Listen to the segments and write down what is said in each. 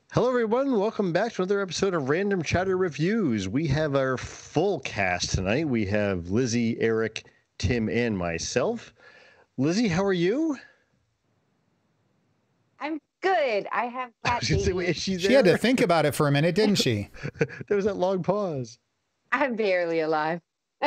Hello, everyone. Welcome back to another episode of Random Chatter Reviews. We have our full cast tonight. We have Lizzie, Eric, Tim, and myself. Lizzie, how are you? I'm good. I have I cat was gonna say, wait, babies. is she She there? had to think about it for a minute, didn't she? There was that long pause. I'm barely alive.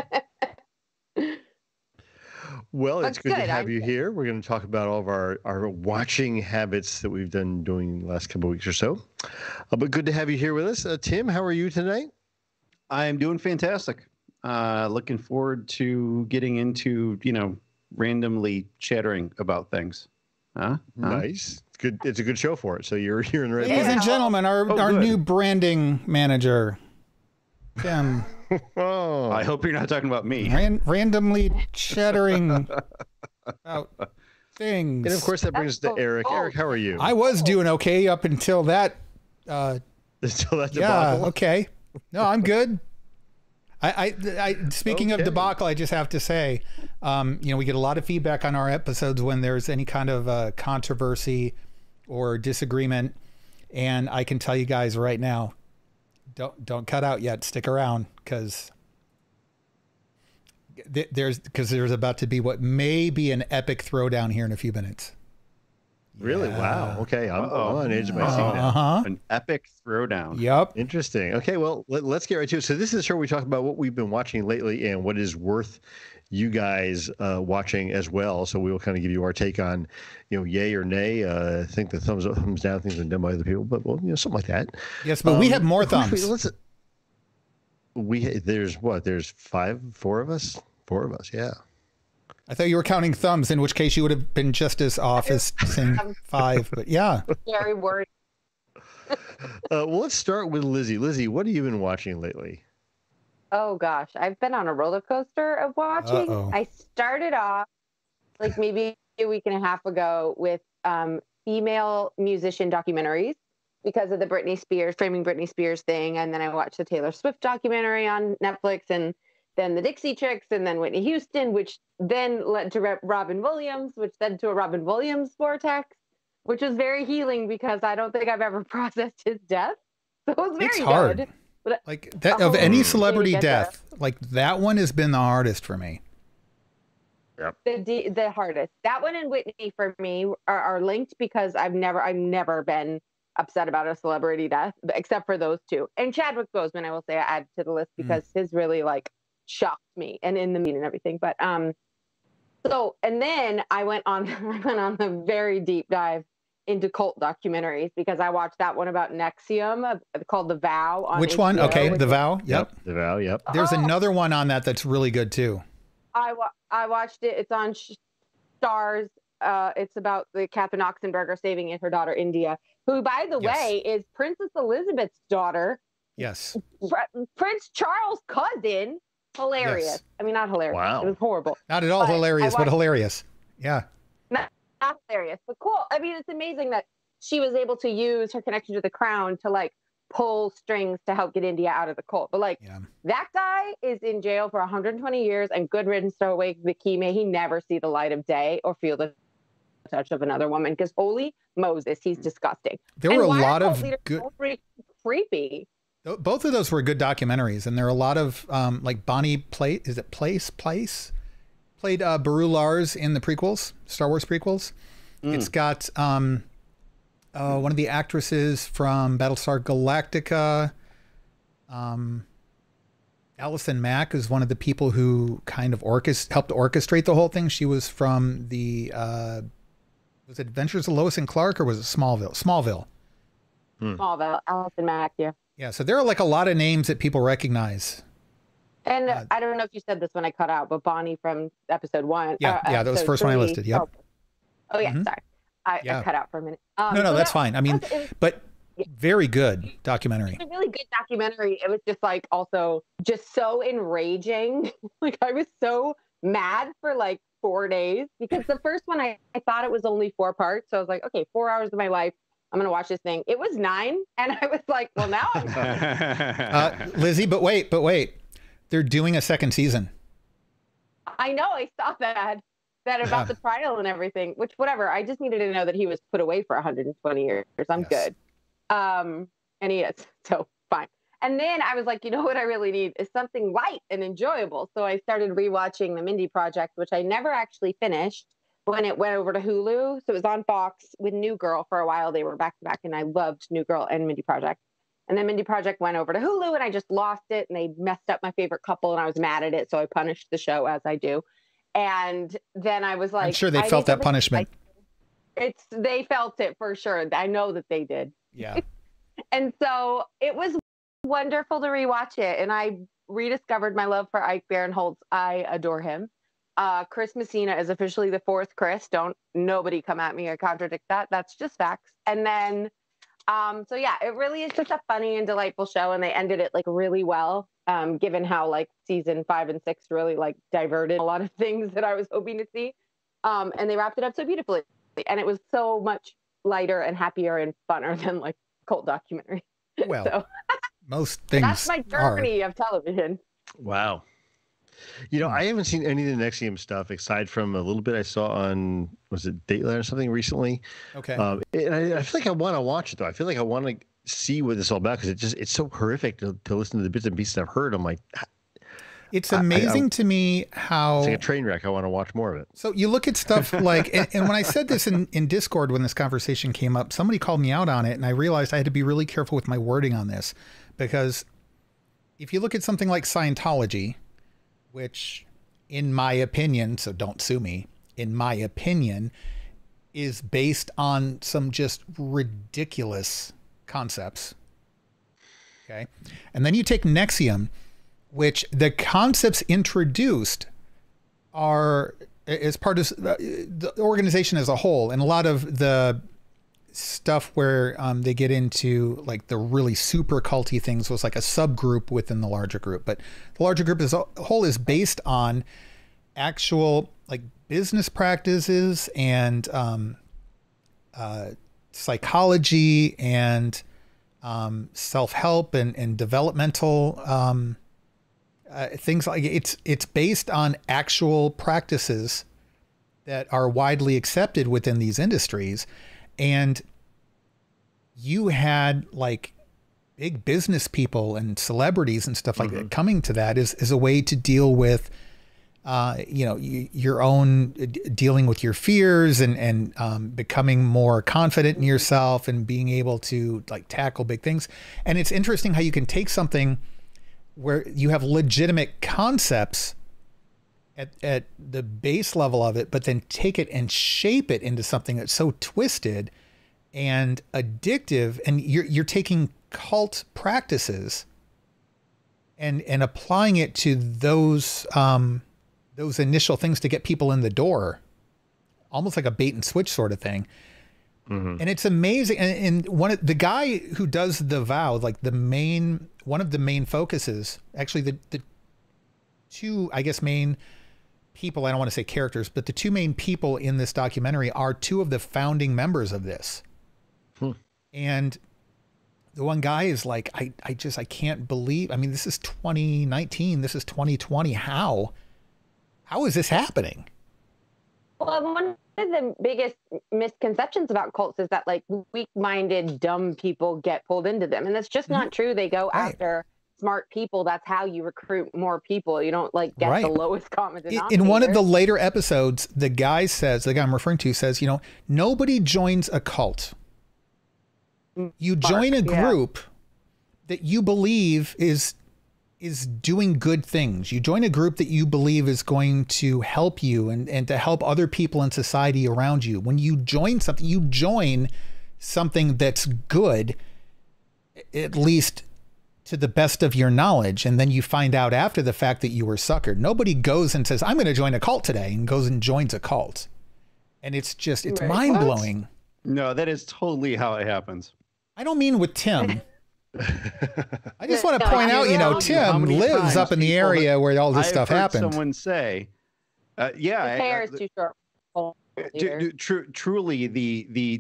Well, But it's good to good, have I'm you good. here. We're going to talk about all of our watching habits that we've done doing the last couple of weeks or so. But good to have you here with us. Tim, how are you tonight? I'm doing fantastic. Looking forward to getting into, randomly chattering about things. Nice. It's good. It's a good show for it. So you're in the right Ladies place. and gentlemen, our good. new branding manager, Tim, Oh, I hope you're not talking about me. randomly chattering about things. and of course that brings us to That's Eric. so Eric, how are you? I was doing okay up until that. Until that Yeah, debacle. okay. No, I'm good. Speaking Okay. of debacle, I just have to say, we get a lot of feedback on our episodes when there's any kind of controversy or disagreement, and I can tell you guys right now, don't cut out yet. Stick around because there's about to be what may be an epic throwdown here in a few minutes. Really? Yeah. Wow. Okay, I'm on the edge of my seat now. Uh-huh. An epic throwdown. Yep. Interesting. Okay, well, let's get right to it. So this is the show we talk about what we've been watching lately and what is worth you guys watching as well. So we will kind of give you our take on, yay or nay. I think the thumbs up, thumbs down things are done by other people, but well, something like that. Yes, but we have more thumbs. There's what? There's four of us. Four of us. Yeah. I thought you were counting thumbs, in which case you would have been just as off as saying 5. But yeah, Very worried. Well, let's start with Lizzie. Lizzie, what have you been watching lately? Oh gosh, I've been on a roller coaster of watching. Uh-oh. I started off like maybe a week and a half ago with female musician documentaries because of the Framing Britney Spears thing, and then I watched the Taylor Swift documentary on Netflix, and then the Dixie Chicks, and then Whitney Houston, which then led to Robin Williams, which led to a Robin Williams vortex, which was very healing because I don't think I've ever processed his death. So it was very it's hard. good. But Like that of any celebrity get there. death, like that one has been the hardest for me. the hardest. That one and Whitney for me are linked because I've never been upset about a celebrity death except for those two. And Chadwick Boseman, I will say, I add to the list because his really shocked me and in the meeting and everything. But so and then I went on a very deep dive into cult documentaries because I watched that one about Nexium called The Vow on Which HBO, one? Okay, which The Vow. Yep. The Vow. Yep. There's another one on that that's really good too. I watched it. It's on Stars. It's about the Catherine Oxenberger saving her daughter India, who, by the Yes. way, is Princess Elizabeth's daughter, Yes. Prince Charles' cousin. Hilarious. Yes. I mean, not hilarious. Wow. It was horrible. Not at all But I hilarious, but watched- hilarious. Yeah. Not hilarious, but cool. I mean, it's amazing that she was able to use her connection to the crown to pull strings to help get India out of the cult. But Yeah. that guy is in jail for 120 years and good riddance to awake the key. May he never see the light of day or feel the touch of another woman because holy Moses, he's disgusting. There And were a why are lot cult of leaders good. so creepy. Both of those were good documentaries, and there are a lot of like Bonnie Plate. Is it Place? Played Beru Lars in the prequels, Star Wars prequels. It's got one of the actresses from Battlestar Galactica. Allison Mack is one of the people who kind of helped orchestrate the whole thing. She was from the was it Adventures of Lois and Clark, or was it Smallville? Smallville. Smallville, Allison Mack, yeah. Yeah, so there are a lot of names that people recognize. And I don't know if you said this when I cut out, but Bonnie from episode 1. Yeah, that was the first one I listed. Yep. Oh yeah, sorry. I cut out for a minute. No, that's fine. I mean, but very good documentary. It's a really good documentary. It was just also just so enraging. I was so mad for 4 days because the first one I thought it was only 4 parts. So I was like, okay, 4 hours of my life. I'm going to watch this thing. It was 9. And I was like, well, now I'm Lizzie, but wait. They're doing a second season. I know. I saw that about the trial and everything, which whatever. I just needed to know that he was put away for 120 years. I'm Yes. good. And he is, so fine. And then I was like, you know what I really need is something light and enjoyable. So I started rewatching The Mindy Project, which I never actually finished when it went over to Hulu. So it was on Fox with New Girl for a while. They were back to back, and I loved New Girl and Mindy Project. And then Mindy Project went over to Hulu, and I just lost it, and they messed up my favorite couple, and I was mad at it. So I punished the show, as I do. And then I was like, I'm sure they felt that punishment. They felt it for sure. I know that they did. Yeah. And so it was wonderful to rewatch it. And I rediscovered my love for Ike Barinholtz. I adore him. Chris Messina is officially the fourth Chris. Don't nobody come at me or contradict that. That's just facts. And then, so yeah, it really is just a funny and delightful show. And they ended it like really well, given how like season 5 and 6 really like diverted a lot of things that I was hoping to see. And they wrapped it up so beautifully. And it was so much lighter and happier and funner than like cult documentary. Well, so most things that's my journey of television. Wow. You know, I haven't seen any of the NXIVM stuff aside from a little bit I saw on, was it Dateline or something recently? Okay. And I feel like I want to watch it though. I feel like I want to see what this is all about because it's so horrific to listen to the bits and pieces I've heard. I'm like, it's amazing to me how it's like a train wreck. I want to watch more of it. So you look at stuff like, and when I said this in Discord, when this conversation came up, somebody called me out on it, and I realized I had to be really careful with my wording on this, because if you look at something like Scientology, which in my opinion, so don't sue me, in my opinion, is based on some just ridiculous concepts. Okay. And then you take NXIVM, which the concepts introduced are as part of the organization as a whole. And a lot of the stuff where they get into like the really super culty things was like a subgroup within the larger group. But the larger group as a whole is based on actual like business practices and psychology and self-help and developmental things. Like it's based on actual practices that are widely accepted within these industries. And you had like big business people and celebrities and stuff like that coming to that as a way to deal with, your own dealing with your fears and becoming more confident in yourself and being able to like tackle big things. And it's interesting how you can take something where you have legitimate concepts at the base level of it, but then take it and shape it into something that's so twisted and addictive. And you're taking cult practices and applying it to those initial things to get people in the door, almost like a bait and switch sort of thing. And it's amazing. And the guy who does The Vow, like one of the main focuses, actually the two, I guess, main people, I don't want to say characters, but the two main people in this documentary are two of the founding members of this. And the one guy is like, I can't believe, I mean, this is 2019, this is 2020. How is this happening? Well, one of the biggest misconceptions about cults is that like weak-minded, dumb people get pulled into them. And that's just not true. They go after smart people. That's how you recruit more people. You don't like get the lowest common denominator. In one of the later episodes, the guy I'm referring to says, nobody joins a cult. You join a group that you believe is doing good things. You join a group that you believe is going to help you and to help other people in society around you. When you join something that's good, at least to the best of your knowledge. And then you find out after the fact that you were suckered. Nobody goes and says, I'm going to join a cult today, and goes and joins a cult. And it's mind blowing. No, that is totally how it happens. I don't mean with Tim. I just want to point out, Tim lives up in the area where all this stuff happened. Someone say, his hair is too short. Truly, the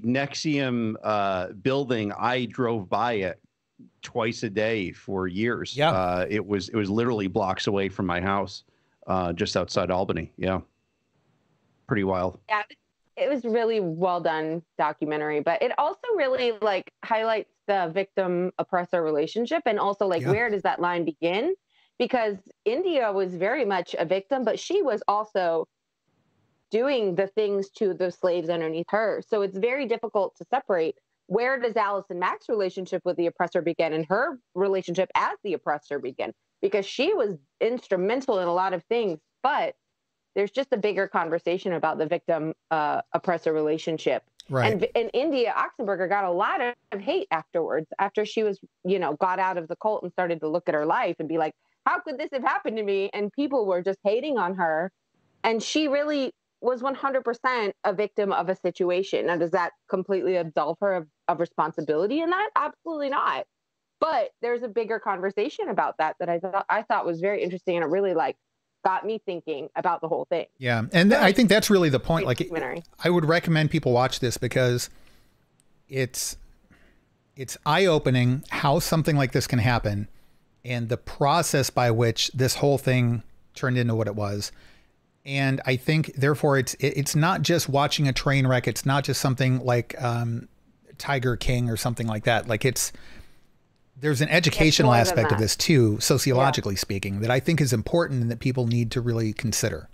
NXIVM building, I drove by it twice a day for years. Yeah, it was literally blocks away from my house, just outside Albany. Yeah, pretty wild. Yeah, it was really well done documentary, but it also really like highlights the victim oppressor relationship, and also like where does that line begin? Because India was very much a victim, but she was also doing the things to the slaves underneath her. So it's very difficult to separate. Where does Allison Mack's relationship with the oppressor begin, and her relationship as the oppressor begin? Because she was instrumental in a lot of things, but there's just a bigger conversation about the victim oppressor relationship. Right. And in India, Oxenberger got a lot of hate afterwards, after she was, got out of the cult and started to look at her life and be like, how could this have happened to me? And people were just hating on her. And she really was 100% a victim of a situation. Now, does that completely absolve her of responsibility in that? Absolutely not. But there's a bigger conversation about that I thought was very interesting, and it really got me thinking about the whole thing. Yeah, and I think that's really the point. Like, I would recommend people watch this because it's eye-opening how something like this can happen, and the process by which this whole thing turned into what it was. And I think, therefore, it's not just watching a train wreck. It's not just something like Tiger King or something like that. Like, there's an educational aspect of this too, sociologically speaking, that I think is important and that people need to really consider.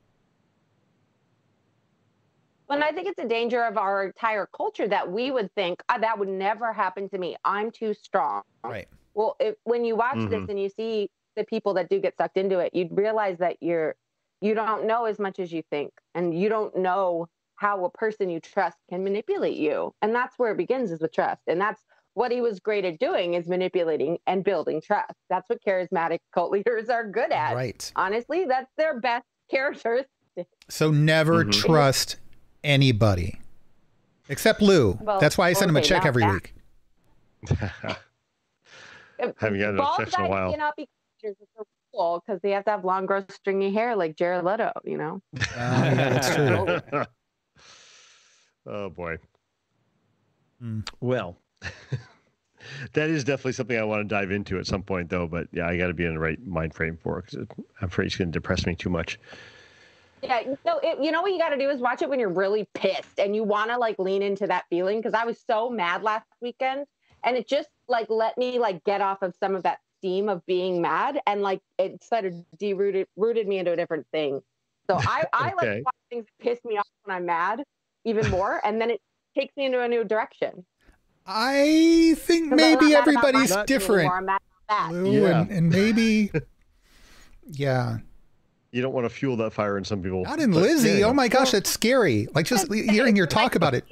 Well, and I think it's a danger of our entire culture that we would think, that would never happen to me. I'm too strong. Right. Well, when you watch this and you see the people that do get sucked into it, you'd realize that you don't know as much as you think, and you don't know how a person you trust can manipulate you. And that's where it begins, is with trust. And that's what he was great at doing, is manipulating and building trust. That's what charismatic cult leaders are good at. Right. Honestly, that's their best characteristic. So never trust anybody except Lou. Well, that's why I send him a check every week. Haven't gotten a check in a while. Cannot be cool because they have to have long, gross, stringy hair like Jared Leto. Yeah, that's true. Oh boy. Well. That is definitely something I want to dive into at some point, though. But yeah, I got to be in the right mind frame for it, because I'm afraid it's going to depress me too much. Yeah, you know what you got to do is watch it when you're really pissed and you want to lean into that feeling. Because I was so mad last weekend, and it just let me get off of some of that steam of being mad, and it sort of rooted me into a different thing. So I like to watch things that piss me off when I'm mad even more, and then it takes me into a new direction. I think maybe everybody's different. Lou, and maybe, yeah. You don't want to fuel that fire in some people. Not in Lizzie. Oh my gosh, that's scary. Just hearing your talk about it.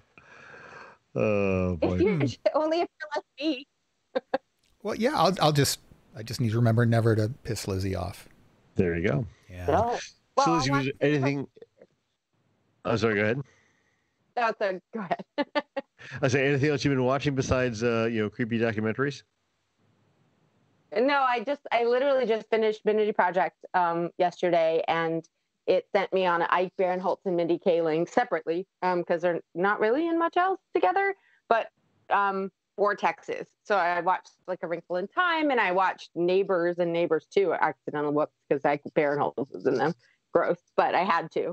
Oh boy. Only if you're like me. Well, yeah, I just need to remember never to piss Lizzie off. There you go. Yeah. No. So Lizzie, was there anything? Oh, sorry. Go ahead. Go ahead. I say, anything else you've been watching besides creepy documentaries? No, I literally just finished Mindy Project yesterday, and it sent me on Ike Barinholtz and Mindy Kaling separately, because they're not really in much else together, but vortexes. So I watched A Wrinkle in Time, and I watched Neighbors and Neighbors 2, accidental whoops, because Ike Barinholtz was in them. Gross, but I had to.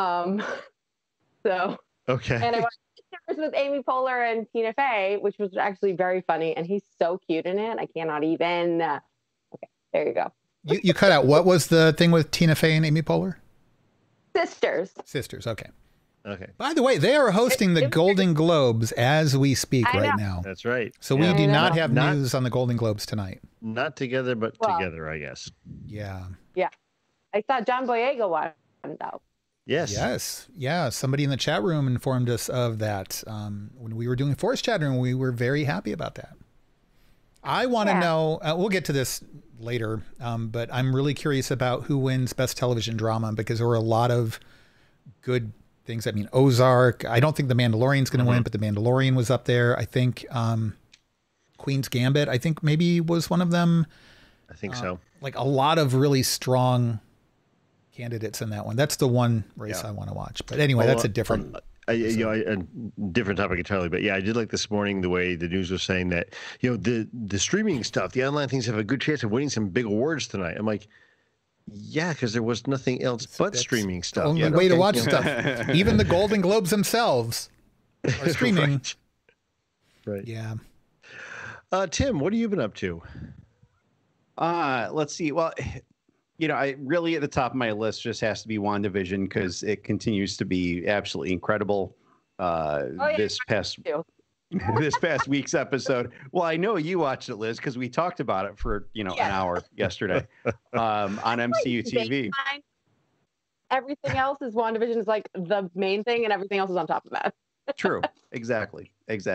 So. Okay. And I watched Pictures with Amy Poehler and Tina Fey, which was actually very funny, and he's so cute in it. I cannot even. Okay, there you go. You cut out. What was the thing with Tina Fey and Amy Poehler? Sisters. Okay. Okay. By the way, they are hosting the Golden Globes as we speak right now. That's right. So we do not have news on the Golden Globes tonight. Not together, but together, I guess. Yeah. Yeah. I thought John Boyega won, though. Yes. Yeah. Somebody in the chat room informed us of that. When we were doing Force Chat Room, we were very happy about that. I want to know, we'll get to this later, but I'm really curious about who wins Best Television Drama, because there were a lot of good things. I mean, Ozark. I don't think The Mandalorian's going to win, but The Mandalorian was up there. I think Queen's Gambit, I think maybe was one of them. I think so. A lot of really strong candidates in that one. That's the one race I want to watch. But anyway, that's a different a different topic entirely. But yeah, I did like this morning the way the news was saying that the streaming stuff, the online things have a good chance of winning some big awards tonight. I'm like, Yeah, because there was nothing else but That's streaming the stuff. only Yeah, way to okay. watch stuff. Even the Golden Globes themselves are streaming. Right. Yeah. Tim, what have you been up to? Let's see. Well, I really at the top of my list just has to be WandaVision because it continues to be absolutely incredible. This past too. this past week's episode. Well, I know you watched it, Liz, because we talked about it for an hour yesterday on MCU TV. Everything else is WandaVision is like the main thing, and everything else is on top of that. True. Exactly.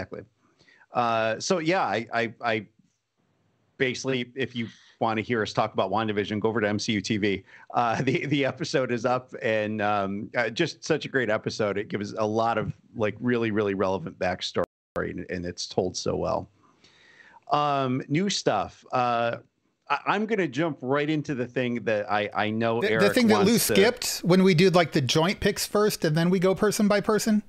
So yeah, I basically, if you want to hear us talk about WandaVision, go over to MCU TV. The episode is up, and just such a great episode. It gives a lot of like really, really relevant backstory, and it's told so well. New stuff. I'm going to jump right into the thing that I know Eric The thing that Lou wants to- skipped when we did like the joint picks first and then we go person by person.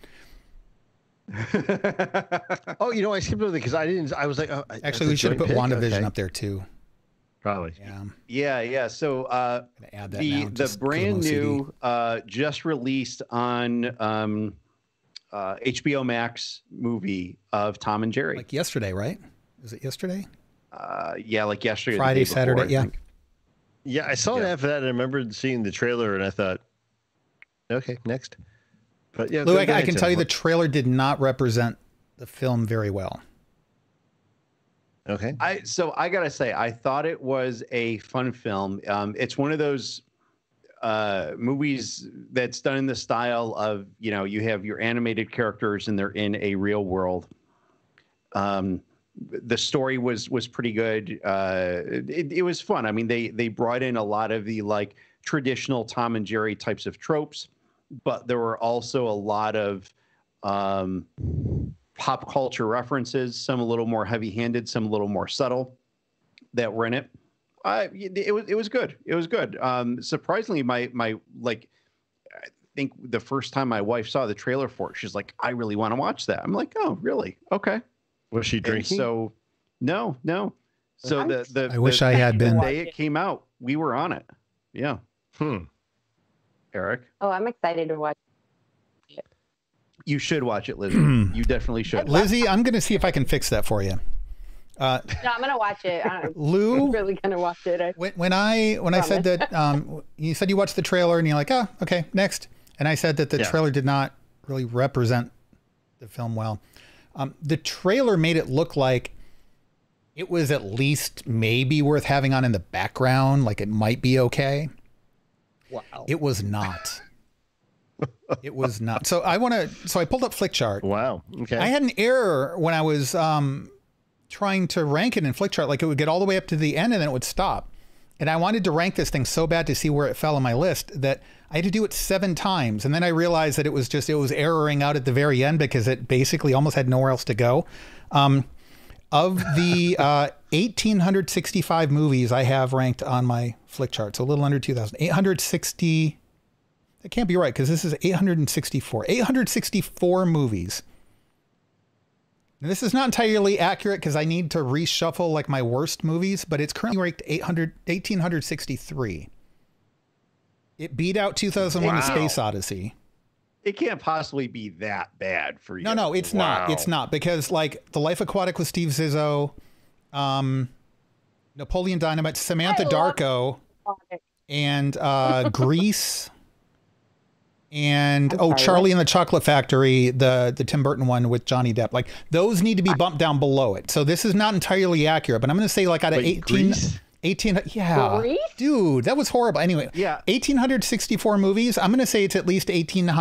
Oh, I skipped over because I was like, oh, Actually, we should have put WandaVision up there too. Probably. Yeah. Yeah. So Gonna add that now, the just 'cause I'm brand OCD. new, just released on HBO Max movie of Tom and Jerry. Like yesterday, right? Was it yesterday? Yeah, like yesterday, or the Friday, day before, Saturday, I yeah. think. Yeah, I saw it Yeah. after that, and I remember seeing the trailer, and I thought, okay, next. But yeah, Lou, go I ahead, can Tim. tell you the trailer did not represent the film very well. Okay. So I gotta say, I thought it was a fun film. It's one of those movies that's done in the style of, you have your animated characters and they're in a real world. The story was pretty good. It was fun. I mean, they brought in a lot of the like traditional Tom and Jerry types of tropes, but there were also a lot of pop culture references, some a little more heavy-handed, some a little more subtle, that were in it. It was good. It was good. Surprisingly, my like, I think the first time my wife saw the trailer for it, she's like, "I really want to watch that." I'm like, "Oh, really? Okay." Was she And drinking? so, no. So I wish I had been. the day it came out, we were on it. Yeah, Eric, Oh, I'm excited to watch. you should watch it, Lizzie. You definitely should. Lizzie, I'm going to see if I can fix that for you. No, I'm gonna watch it. I'm Lou, really gonna watch it. when I said that, you said you watched the trailer and you're like, oh, okay, next. And I said that the Yeah. trailer did not really represent the film well. The trailer made it look like it was at least maybe worth having on in the background, like it might be okay. Wow. It was not. It was not. So I pulled up Flickchart. Wow. Okay. I had an error when I was trying to rank it in Flickchart. Like it would get all the way up to the end and then it would stop. And I wanted to rank this thing so bad to see where it fell on my list that I had to do it 7 times. And then I realized that it was erroring out at the very end because it basically almost had nowhere else to go. Of the 1,865 movies I have ranked on my Flickchart, so a little under 2,000, 860. That can't be right because this is 864. 864 movies. Now, this is not entirely accurate because I need to reshuffle like my worst movies, but it's currently ranked 1,863. It beat out 2001: A Wow. Space Odyssey. It can't possibly be that bad for you. No, it's not. It's not because like The Life Aquatic with Steve Zissou, Napoleon Dynamite, Samantha I love- Darko, and Grease, and sorry, Charlie and the Chocolate Factory, the Tim Burton one with Johnny Depp. Like those need to be bumped down below it. So this is not entirely accurate, but I'm going to say like out of Wait, 18, Grease? 18, yeah, Grease? dude, that was horrible. Anyway, Yeah. 1,864 movies. I'm going to say it's at least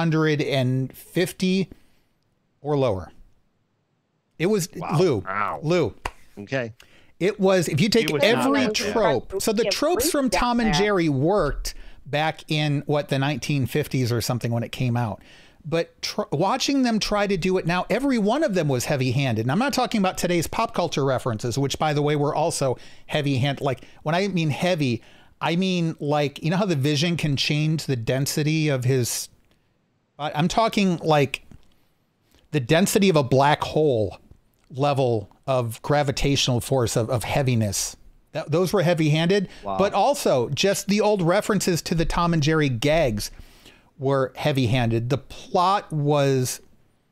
1,850 or lower. It was Wow. Lou. Okay. It was, if you take It was not every that bad. trope, so the Yeah, tropes Grease from down Tom and there. Jerry worked back in the 1950s or something when it came out. But watching them try to do it now, every one of them was heavy handed. And I'm not talking about today's pop culture references, which by the way, were also heavy handed. Like when I mean heavy, I mean like, you know how the Vision can change the density of his, I'm talking like the density of a black hole level of gravitational force of heaviness Those were heavy-handed, Wow. but also just the old references to the Tom and Jerry gags were heavy-handed. The plot was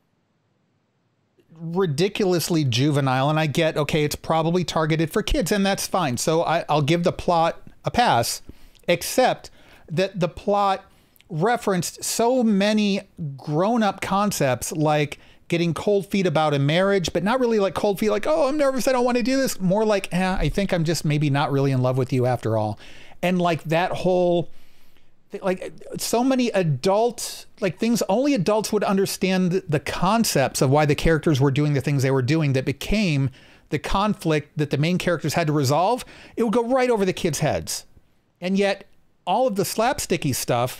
ridiculously juvenile, and I get, okay, it's probably targeted for kids, and that's fine. So I'll give the plot a pass, except that the plot referenced so many grown-up concepts like getting cold feet about a marriage, but not really like cold feet, like, oh, I'm nervous, I don't want to do this. More like, I think I'm just maybe not really in love with you after all. And like that whole, like so many adult, like things only adults would understand the concepts of why the characters were doing the things they were doing that became the conflict that the main characters had to resolve. It would go right over the kids' heads. And yet all of the slapsticky stuff,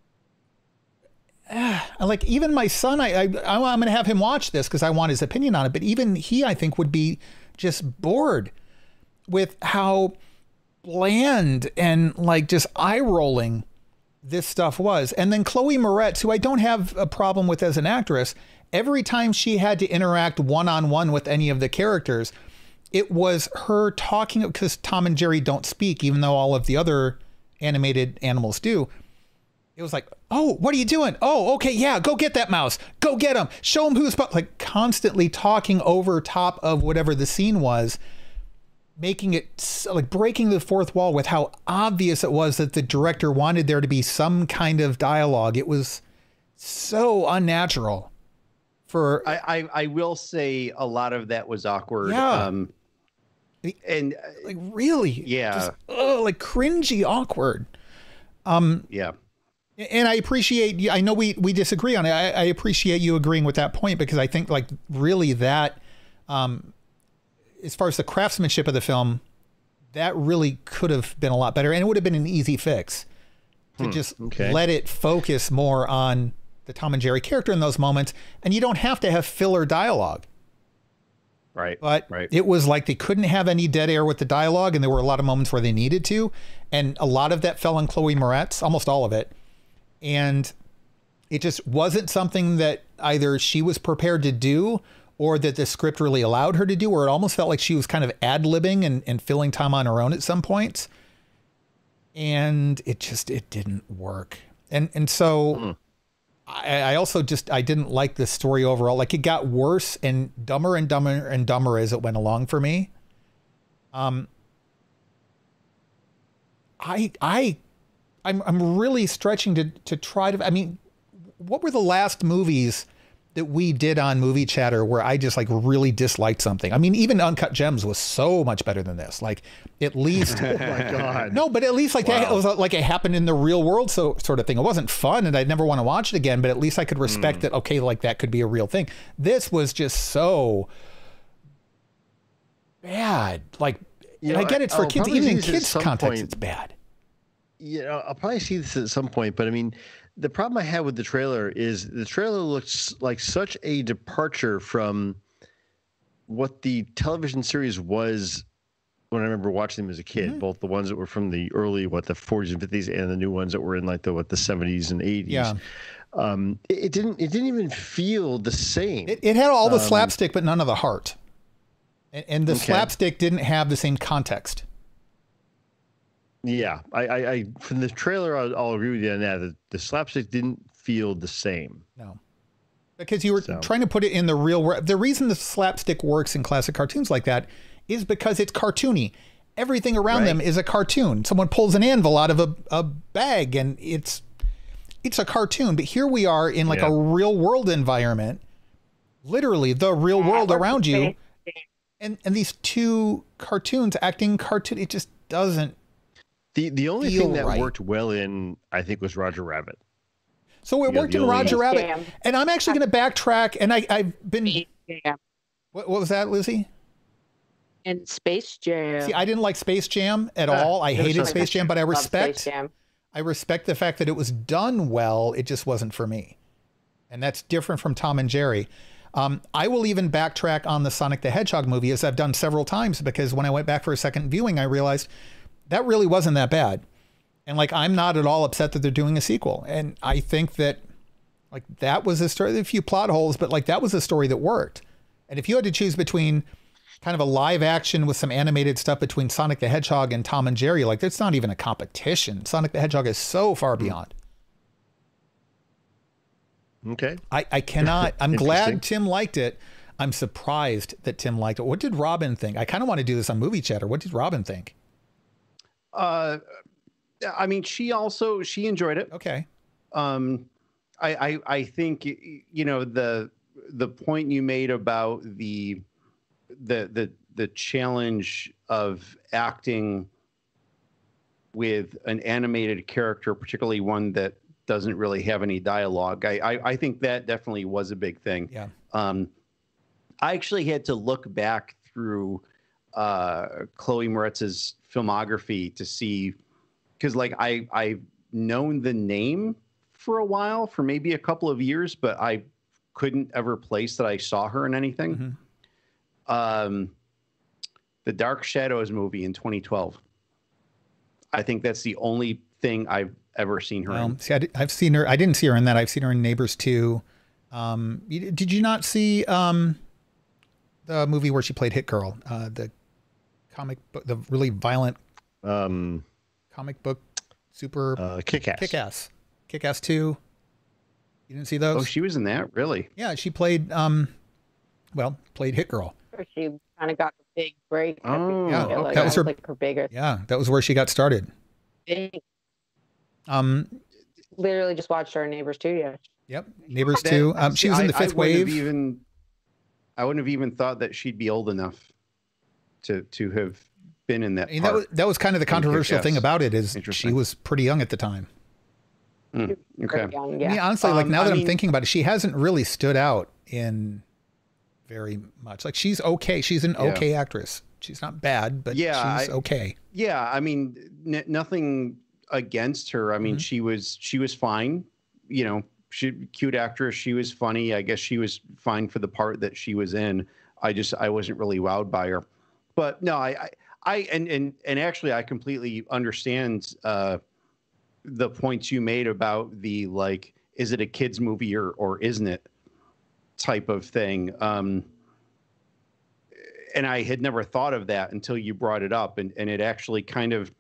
like even my son, I'm going to have him watch this because I want his opinion on it. But even he, I think, would be just bored with how bland and like just eye rolling this stuff was. And then Chloe Moretz, who I don't have a problem with as an actress, every time she had to interact one-on-one with any of the characters, it was her talking, because Tom and Jerry don't speak, even though all of the other animated animals do. It was like, oh, what are you doing? Oh, okay, yeah, go get that mouse. Go get him. Show him who's, like constantly talking over top of whatever the scene was, making it like breaking the fourth wall with how obvious it was that the director wanted there to be some kind of dialogue. It was so unnatural. For I will say a lot of that was awkward. Yeah. And like really, yeah, just, like cringy awkward. Yeah. And I appreciate you. I know we disagree on it. I appreciate you agreeing with that point, because I think like really that, as far as the craftsmanship of the film, that really could have been a lot better, and it would have been an easy fix to just let it focus more on the Tom and Jerry character in those moments, and you don't have to have filler dialogue. Right. But right. It was like they couldn't have any dead air with the dialogue, and there were a lot of moments where they needed to, and a lot of that fell on Chloe Moretz, almost all of it. And it just wasn't something that either she was prepared to do or that the script really allowed her to do, or it almost felt like she was kind of ad-libbing and filling time on her own at some points. And it didn't work. And so I also I didn't like the story overall. Like it got worse and dumber and dumber and dumber as it went along for me. I'm really stretching to try to, I mean, what were the last movies that we did on Movie Chatter where I just like really disliked something? I mean, even Uncut Gems was so much better than this. Like at least, Oh my God. no, but at least like that, it was like it happened in the real world. So sort of thing. It wasn't fun and I'd never want to watch it again, but at least I could respect that. Okay. Like that could be a real thing. This was just so bad. Like, and I get it's for kids, even in kids context, it's bad. You know, I'll probably see this at some point, but I mean, the problem I had with the trailer is the trailer looks like such a departure from what the television series was when I remember watching them as a kid, both the ones that were from the early, the 40s and 50s, and the new ones that were in like the 70s and 80s. Yeah. It didn't even feel the same. It had all the slapstick, but none of the heart. And the slapstick didn't have the same context. Yeah, I from the trailer, I'll agree with you on that. The slapstick didn't feel the same. No, because you were trying to put it in the real world. The reason the slapstick works in classic cartoons like that is because it's cartoony. Everything around them is a cartoon. Someone pulls an anvil out of a bag, and it's a cartoon. But here we are in like a real world environment, literally the real world around you, and these two cartoons acting cartoon. It just doesn't. The only thing that worked well in, I think, was Roger Rabbit. So it worked in Roger Rabbit. And I'm actually going to backtrack. And I've been... What was that, Lizzie? And Space Jam. See, I didn't like Space Jam at all. I hated Space Jam, but I respect the fact that it was done well. It just wasn't for me. And that's different from Tom and Jerry. I will even backtrack on the Sonic the Hedgehog movie, as I've done several times, because when I went back for a second viewing, I realized that really wasn't that bad. And like, I'm not at all upset that they're doing a sequel. And I think that like that was a story, a few plot holes, but like that was a story that worked. And if you had to choose between kind of a live action with some animated stuff between Sonic the Hedgehog and Tom and Jerry. Like, it's not even a competition. Sonic the Hedgehog is so far beyond. Okay. I cannot. I'm glad Tim liked it. I'm surprised that Tim liked it. What did Robin think? I kind of want to do this on Movie Chatter. What did Robin think? I mean, she enjoyed it. Okay. I think, you know, the point you made about the challenge of acting with an animated character, particularly one that doesn't really have any dialogue. I think that definitely was a big thing. Yeah. I actually had to look back through Chloe Moretz's filmography to see, because like I've known the name for a while, for maybe a couple of years, but I couldn't ever place that I saw her in anything. Mm-hmm. The Dark Shadows movie in 2012. I think that's the only thing I've ever seen her in. See, I've seen her. I didn't see her in that. I've seen her in Neighbors 2. Did you not see the movie where she played Hit Girl? The comic book, the really violent comic book, super Kick-Ass. Kick-Ass. Kick-Ass 2. You didn't see those? Oh, she was in that? Really? Yeah, she played played Hit Girl. She kind of got a big break. Oh, yeah, okay. that was her, like her biggest. Yeah, that was where she got started. Literally just watched her in Neighbors 2. Yeah. Yep, Neighbors 2. She was in The Fifth Wave. I wouldn't have even thought that she'd be old enough to have been in that. I mean, that was kind of the controversial thing about it, is she was pretty young at the time. Okay. Young, yeah. I mean, honestly, like now that I'm thinking about it, she hasn't really stood out in very much. Like, she's okay. She's an okay actress. She's not bad, but she's okay. Yeah, I mean, nothing against her. I mean, she was fine. You know, cute actress. She was funny. I guess she was fine for the part that she was in. I wasn't really wowed by her. But no, I actually I completely understand the points you made about the, like, is it a kids movie or isn't it type of thing. And I had never thought of that until you brought it up, and it actually kind of,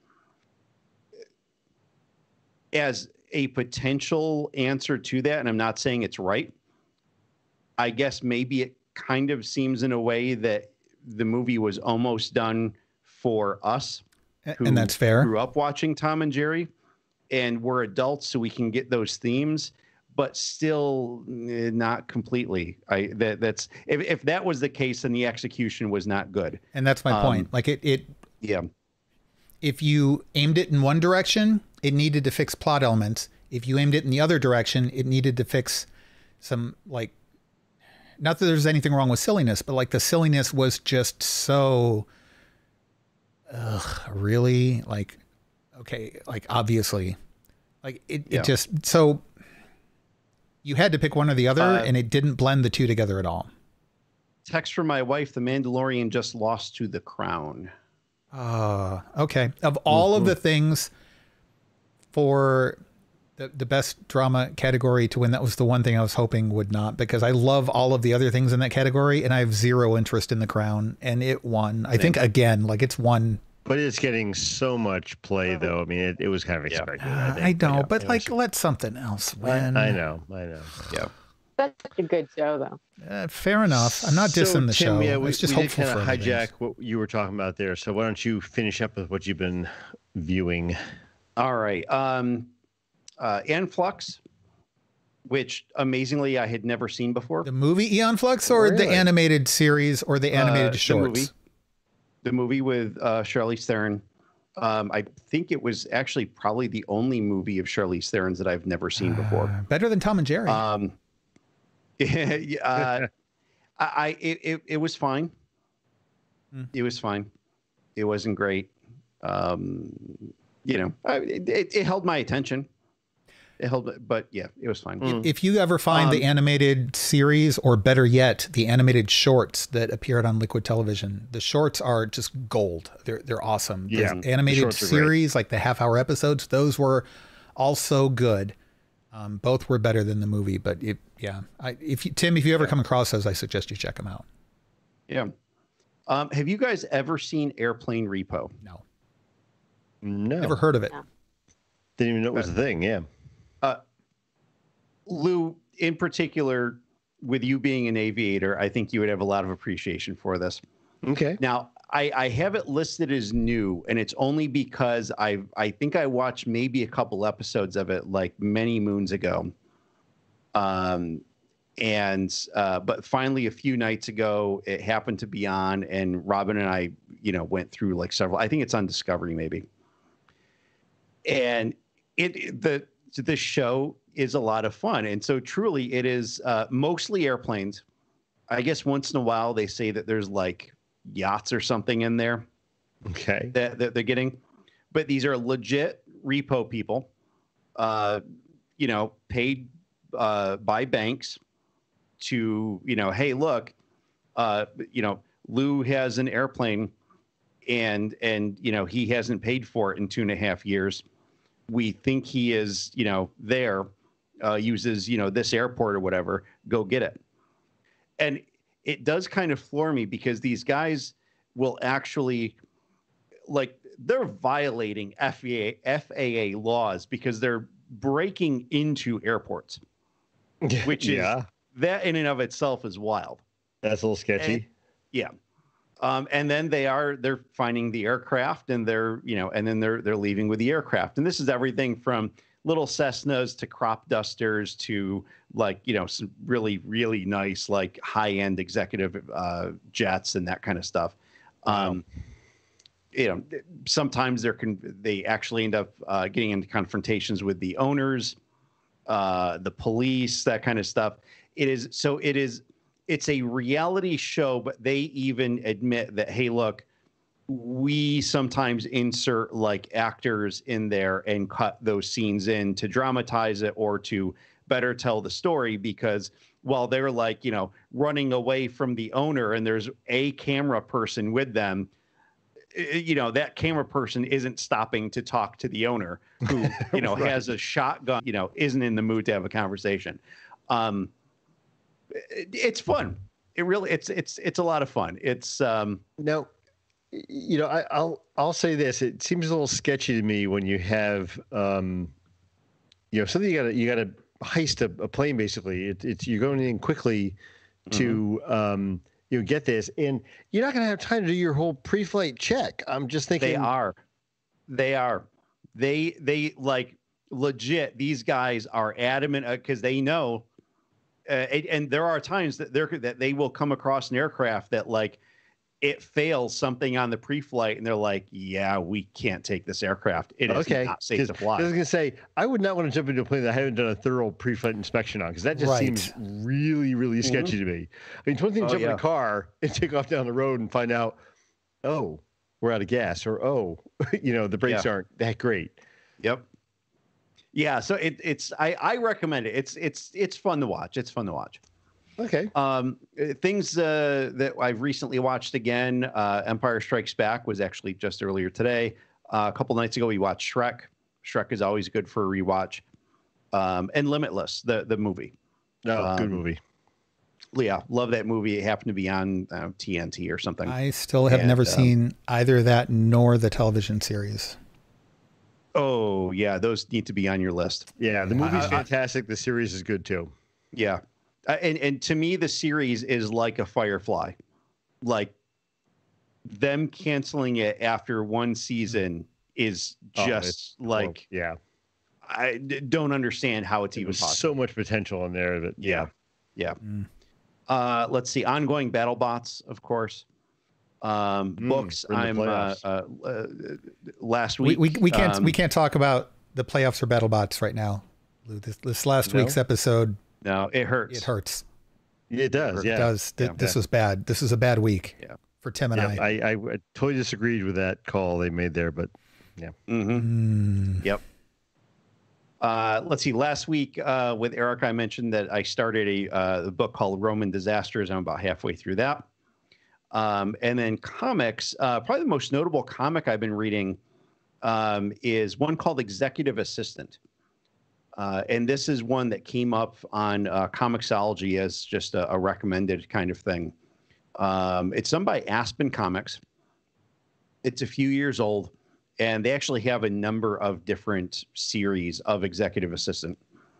as a potential answer to that, and I'm not saying it's right, I guess maybe it kind of seems in a way that the movie was almost done for us, and that's fair. Grew up watching Tom and Jerry, and we're adults, so we can get those themes, but still not completely. That's if that was the case, then the execution was not good. And that's my point. Like yeah. If you aimed it in one direction, it needed to fix plot elements. If you aimed it in the other direction, it needed to fix some, like, not that there's anything wrong with silliness, but like the silliness was just so, really, like, okay, like, obviously, like it just, so you had to pick one or the other, and it didn't blend the two together at all. Text from my wife: The Mandalorian just lost to The Crown. Okay. Of all of the things for the best drama category to win, that was the one thing I was hoping would not, because I love all of the other things in that category, and I have zero interest in The Crown, and it won. I think, again, like, it's won. But it's getting so much play, though. I mean, it was kind of expected. I know, but like, let something else win. I know. Yeah. That's a good show, though. Fair enough. I'm not dissing the show. Yeah, I was just we hopeful did for kind of hijack things. what you were talking about there. So why don't you finish up with what you've been viewing? All right. Aeon Flux, which amazingly I had never seen before. The movie Aeon Flux, or the animated series, or the animated shorts? The movie with Charlize Theron. I think it was actually probably the only movie of Charlize Theron's that I've never seen before. Better than Tom and Jerry. It was fine. It was fine. It wasn't great. It held my attention. But yeah, it was fine. If you ever find the animated series, or better yet, the animated shorts that appeared on Liquid Television, the shorts are just gold. They're awesome. Yeah, the animated series, like the half-hour episodes, those were also good. Both were better than the movie, but Tim, if you ever come across those, I suggest you check them out. Yeah. Have you guys ever seen Airplane Repo? No, No, never heard of it. No. Didn't even know it was a thing. Yeah. Lou, in particular, with you being an aviator, I think you would have a lot of appreciation for this. Okay. Now, I have it listed as new, and it's only because I think I watched maybe a couple episodes of it like many moons ago. But finally a few nights ago, it happened to be on, and Robin and I, went through like several. I think it's on Discovery maybe. And the show is a lot of fun, and so truly it is mostly airplanes. I guess once in a while they say that there's like yachts or something in there. Okay. That they're getting, but these are legit repo people, paid by banks to, hey, look, Lou has an airplane and he hasn't paid for it in 2.5 years. We think he is, there, uses, this airport or whatever, go get it. And it does kind of floor me because these guys will actually, like, they're violating FAA laws because they're breaking into airports, which is that in and of itself is wild. That's a little sketchy. And then they're finding the aircraft and they're leaving with the aircraft. And this is everything from little Cessnas to crop dusters to some really, really nice, like high-end executive jets and that kind of stuff. Wow. Sometimes they actually end up getting into confrontations with the owners, the police, that kind of stuff. It's a reality show, but they even admit that, hey, look, we sometimes insert like actors in there and cut those scenes in to dramatize it or to better tell the story, because while they're running away from the owner and there's a camera person with them, that camera person isn't stopping to talk to the owner who, right. has a shotgun, isn't in the mood to have a conversation. It's fun. It really, it's a lot of fun. It's now, I'll say this. It seems a little sketchy to me when you have, something you gotta heist a plane. Basically, it's you're going in quickly to, get this, and you're not going to have time to do your whole pre-flight check. I'm just thinking they like legit. These guys are adamant because they know. And there are times that they will come across an aircraft that like it fails something on the pre-flight and they're like, yeah, we can't take this aircraft. It is not safe to fly. I was going to say, I would not want to jump into a plane that I haven't done a thorough pre-flight inspection on, because that just seems really, really sketchy to me. I mean, it's one thing to jump in a car and take off down the road and find out, oh, we're out of gas, or, oh, the brakes aren't that great. Yep. Yeah, so I recommend it. It's fun to watch. It's fun to watch. Okay. Things that I've recently watched again. Empire Strikes Back was actually just earlier today. A couple nights ago, we watched Shrek. Shrek is always good for a rewatch. And Limitless, the movie. Oh, good movie. Yeah, love that movie. It happened to be on TNT or something. I still have never seen either that nor the television series. Oh, yeah, those need to be on your list. Yeah, the movie's fantastic. The series is good, too. Yeah. And to me, the series is like a Firefly. Like, them canceling it after one season is just I don't understand how it's even possible. So much potential in there that, yeah. Let's see. Ongoing BattleBots, of course. Books. Last week. We can't talk about the playoffs for BattleBots right now. This last week's episode. No, it hurts. It hurts. It does. Yeah, it does. This was bad. This was a bad week. Yeah. For Tim and I. I totally disagreed with that call they made there, but yeah. Yep. Let's see. Last week with Eric, I mentioned that I started a book called Roman Disasters. I'm about halfway through that. And then comics. Probably the most notable comic I've been reading is one called Executive Assistant. And this is one that came up on Comixology as just a recommended kind of thing. It's done by Aspen Comics. It's a few years old, and they actually have a number of different series of Executive Assistant.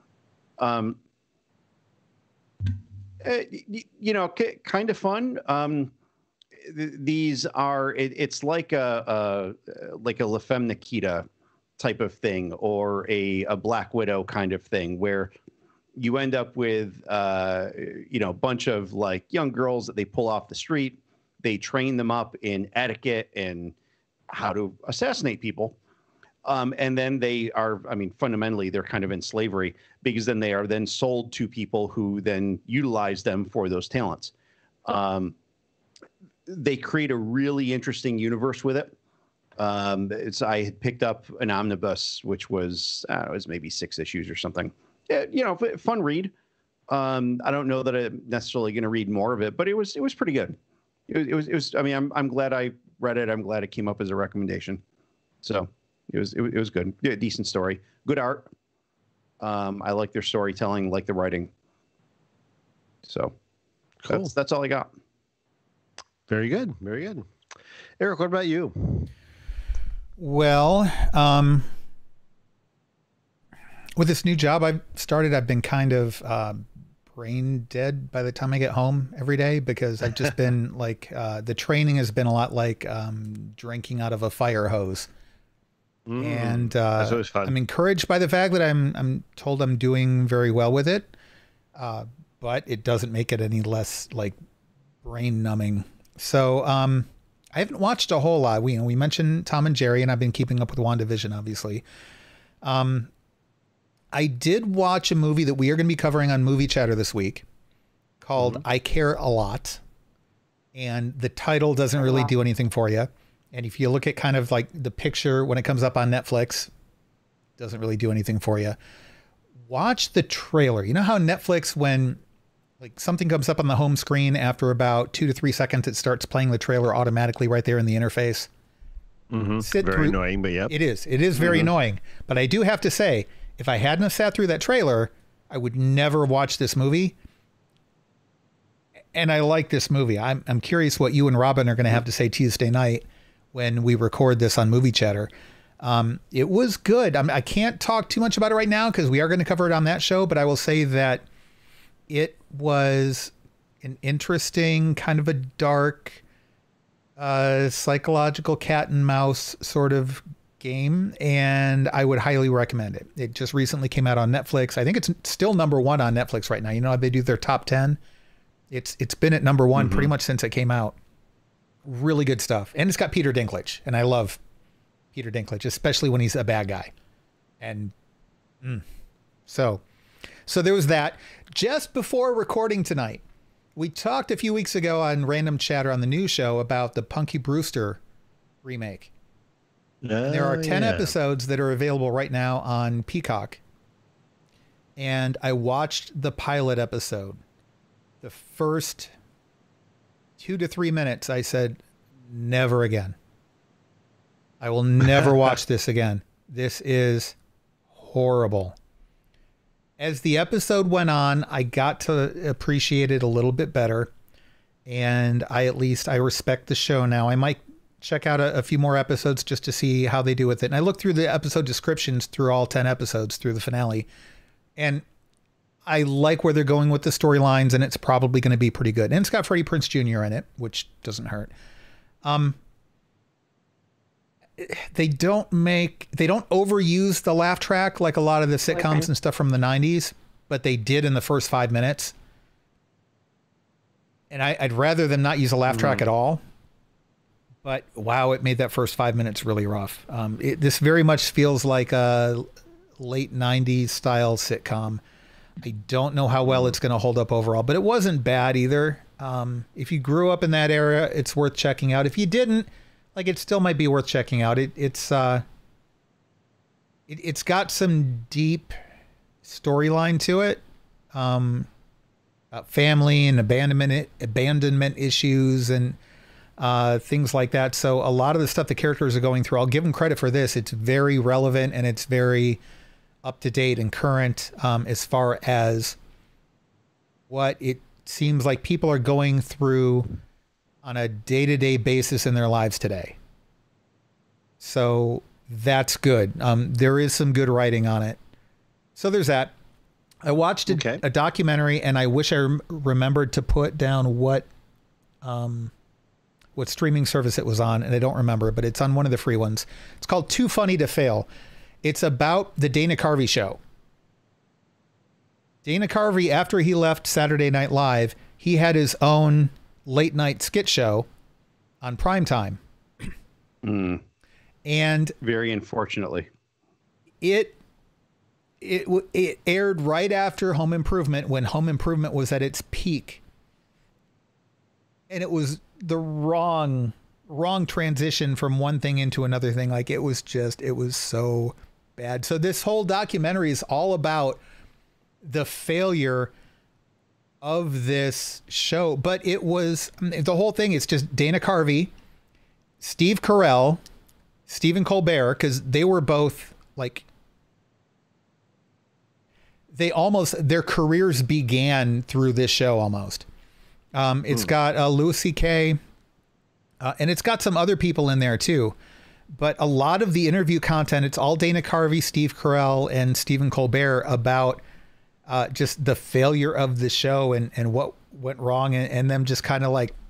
You know, kind of fun. These are it's like a La Femme Nikita type of thing, or a Black Widow kind of thing, where you end up with you know, a bunch of like young girls that they pull off the street. They train them up in etiquette and how to assassinate people. And then they are, I mean, fundamentally, they're kind of in slavery, because then they are then sold to people who then utilize them for those talents. They create a really interesting universe with it. I had picked up an omnibus, which was, it was maybe 6 issues or something. Yeah, you know, fun read. I don't know that I'm necessarily going to read more of it, but it was pretty good. It was. I mean, I'm glad I read it. I'm glad it came up as a recommendation. So it was good. Yeah, decent story. Good art. I like their storytelling, like the writing. So cool. That's all I got. Very good. Very good. Eric, what about you? Well, with this new job I've started, I've been kind of brain dead by the time I get home every day, because I've just been like, the training has been a lot like drinking out of a fire hose. And that's always fun. I'm encouraged by the fact that I'm told I'm doing very well with it, but it doesn't make it any less like brain numbing. So I haven't watched a whole lot. We mentioned Tom and Jerry, and I've been keeping up with WandaVision, obviously. I did watch a movie that we are going to be covering on Movie Chatter this week called I Care a Lot. And the title doesn't really do anything for you. And if you look at kind of like the picture when it comes up on Netflix, it doesn't really do anything for you. Watch the trailer. You know how Netflix, when like something comes up on the home screen, after about 2 to 3 seconds, it starts playing the trailer automatically right there in the interface. Very annoying, but yep. It is very annoying. But I do have to say, if I hadn't have sat through that trailer, I would never watch this movie. And I like this movie. I'm curious what you and Robin are going to have to say Tuesday night when we record this on Movie Chatter. It was good. I can't talk too much about it right now because we are going to cover it on that show, but I will say that it was an interesting, kind of a dark, psychological cat and mouse sort of game, and I would highly recommend it. It just recently came out on Netflix. I think it's still #1 on Netflix right now. You know how they do their top 10? It's been at #1 pretty much since it came out. Really good stuff. And it's got Peter Dinklage, and I love Peter Dinklage, especially when he's a bad guy. And so there was that. Just before recording tonight, we talked a few weeks ago on Random Chatter on the news show about the Punky Brewster remake. And there are 10 episodes that are available right now on Peacock. And I watched the pilot episode. The first 2 to 3 minutes, I said, never again. I will never watch this again. This is horrible. As the episode went on, I got to appreciate it a little bit better. And I respect the show now. I might check out a few more episodes just to see how they do with it. And I looked through the episode descriptions through all 10 episodes through the finale. And I like where they're going with the storylines, and it's probably going to be pretty good. And it's got Freddie Prinze Jr. in it, which doesn't hurt. They don't overuse the laugh track like a lot of the sitcoms and stuff from the 90s, but they did in the first 5 minutes. And I'd rather them not use a laugh track at all. But wow, it made that first 5 minutes really rough. This very much feels like a late 90s style sitcom. I don't know how well it's going to hold up overall, but it wasn't bad either. If you grew up in that era, it's worth checking out. If you didn't, like, it still might be worth checking out. It's got some deep storyline to it, about family and abandonment issues and things like that. So a lot of the stuff the characters are going through, I'll give them credit for this. It's very relevant and it's very up to date and current as far as what it seems like people are going through on a day-to-day basis in their lives today. So that's good. There is some good writing on it. So there's that. I watched a documentary, and I wish I remembered to put down what streaming service it was on, and I don't remember, but it's on one of the free ones. It's called Too Funny to Fail. It's about the Dana Carvey show. Dana Carvey, after he left Saturday Night Live, he had his own late night skit show on primetime. And very unfortunately, it aired right after Home Improvement, when Home Improvement was at its peak. And it was the wrong transition from one thing into another thing. Like, it was so bad. So this whole documentary is all about the failure of this show. But it was, the whole thing is just Dana Carvey, Steve Carell, Stephen Colbert, because they were both like, their careers began through this show almost. It's got Louis C.K. And it's got some other people in there too. But a lot of the interview content, it's all Dana Carvey, Steve Carell, and Stephen Colbert about just the failure of the show and what went wrong, and them just kind of like,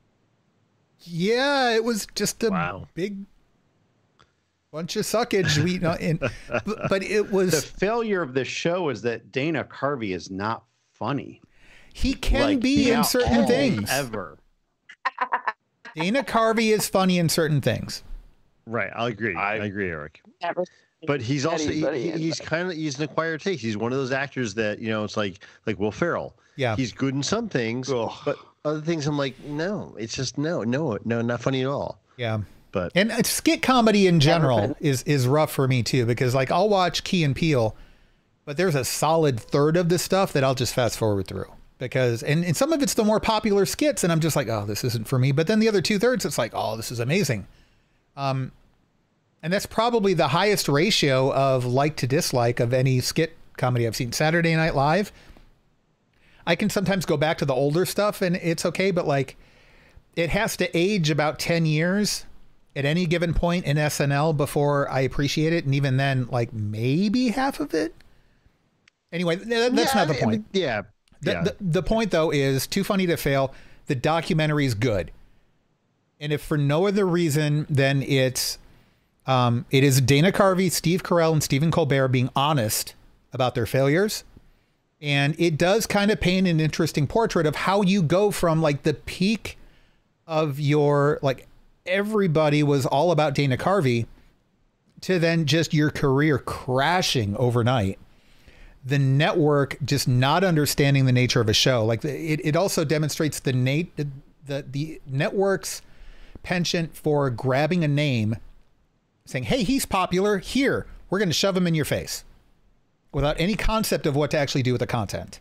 yeah, it was just a big bunch of suckage. But it was, the failure of the show is that Dana Carvey is not funny. He can be in certain things. Ever. Dana Carvey is funny in certain things. Right. I agree, Eric. Never. But he's also he's an acquired taste. He's one of those actors that, it's like Will Ferrell. Yeah. He's good in some things, but other things I'm like, no, it's just no, not funny at all. Yeah. But and skit comedy in general is rough for me too, because like I'll watch Key and Peele, but there's a solid third of the stuff that I'll just fast forward through, because and some of it's the more popular skits, and I'm just like, oh, this isn't for me. But then the other 2/3, it's like, oh, this is amazing. And that's probably the highest ratio of like to dislike of any skit comedy I've seen. Saturday Night Live, I can sometimes go back to the older stuff and it's okay, but like it has to age about 10 years at any given point in SNL before I appreciate it. And even then, like maybe half of it. Anyway, that's not the point. The point though is Too Funny to Fail. The documentary is good. And if for no other reason, then it is Dana Carvey, Steve Carell, and Stephen Colbert being honest about their failures. And it does kind of paint an interesting portrait of how you go from like the peak of your, like everybody was all about Dana Carvey, to then just your career crashing overnight. The network just not understanding the nature of a show. Like it also demonstrates the network's penchant for grabbing a name, saying, hey, he's popular here, we're going to shove him in your face, without any concept of what to actually do with the content.